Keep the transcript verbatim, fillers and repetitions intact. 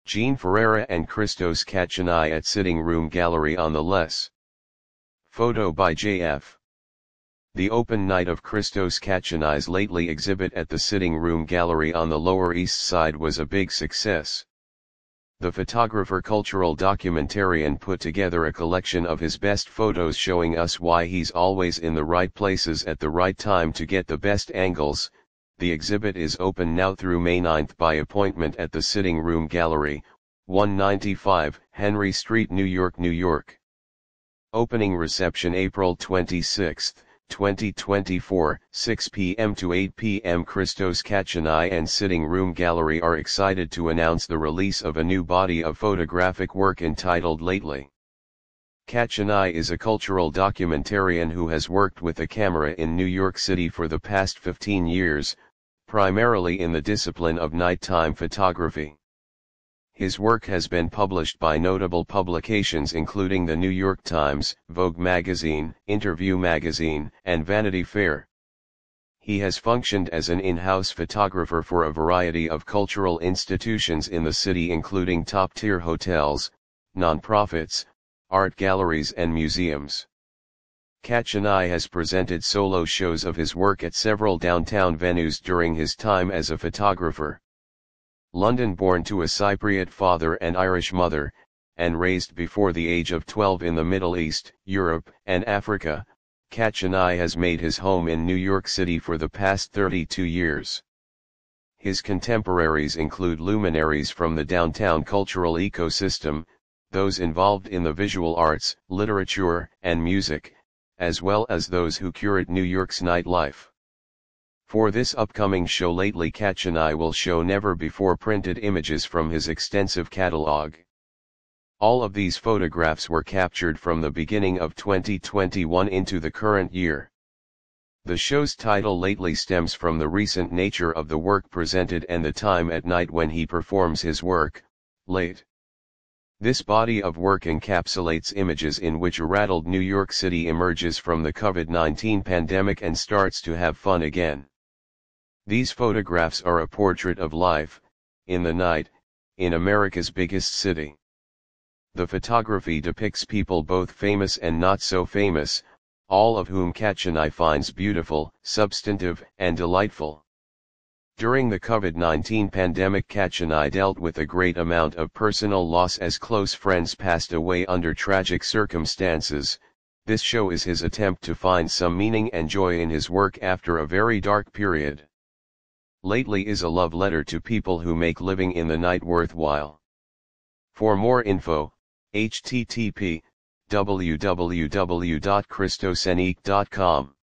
Jean Ferreira and Christos Katchanai at Sitting Room Gallery on the Less. Photo by J F. The open night of Christos Katchanai's lately exhibit at the Sitting Room Gallery on the Lower East Side was a big success. The photographer cultural documentarian put together a collection of his best photos showing us why he's always in the right places at the right time to get the best angles. The exhibit is open now through May ninth by appointment at the Sitting Room Gallery, one ninety-five Henry Street, New York, New York. Opening reception April twenty-sixth, twenty twenty-four, six p m to eight p m Christos Katchanai and Sitting Room Gallery are excited to announce the release of a new body of photographic work entitled Lately. Katchanai is a cultural documentarian who has worked with a camera in New York City for the past fifteen years, primarily in the discipline of nighttime photography. His work has been published by notable publications including the New York Times, Vogue magazine, Interview magazine, and Vanity Fair. He has functioned as an in-house photographer for a variety of cultural institutions in the city including top-tier hotels, nonprofits, art galleries and museums. Katchanai has presented solo shows of his work at several downtown venues during his time as a photographer. London-born to a Cypriot father and Irish mother, and raised before the age of twelve in the Middle East, Europe, and Africa, Katchanai has made his home in New York City for the past thirty-two years. His contemporaries include luminaries from the downtown cultural ecosystem, those involved in the visual arts, literature, and music, as well as those who curate New York's nightlife. For this upcoming show Lately, Katchanai will show never-before printed images from his extensive catalog. All of these photographs were captured from the beginning of twenty twenty-one into the current year. The show's title Lately stems from the recent nature of the work presented and the time at night when he performs his work, late. This body of work encapsulates images in which a rattled New York City emerges from the COVID nineteen pandemic and starts to have fun again. These photographs are a portrait of life, in the night, in America's biggest city. The photography depicts people both famous and not so famous, all of whom Katchanai finds beautiful, substantive, and delightful. During the COVID nineteen pandemic, Katchanai dealt with a great amount of personal loss as close friends passed away under tragic circumstances. This show is his attempt to find some meaning and joy in his work after a very dark period. Lately is a love letter to people who make living in the night worthwhile. For more info, h t t p w w w dot christos n e k dot com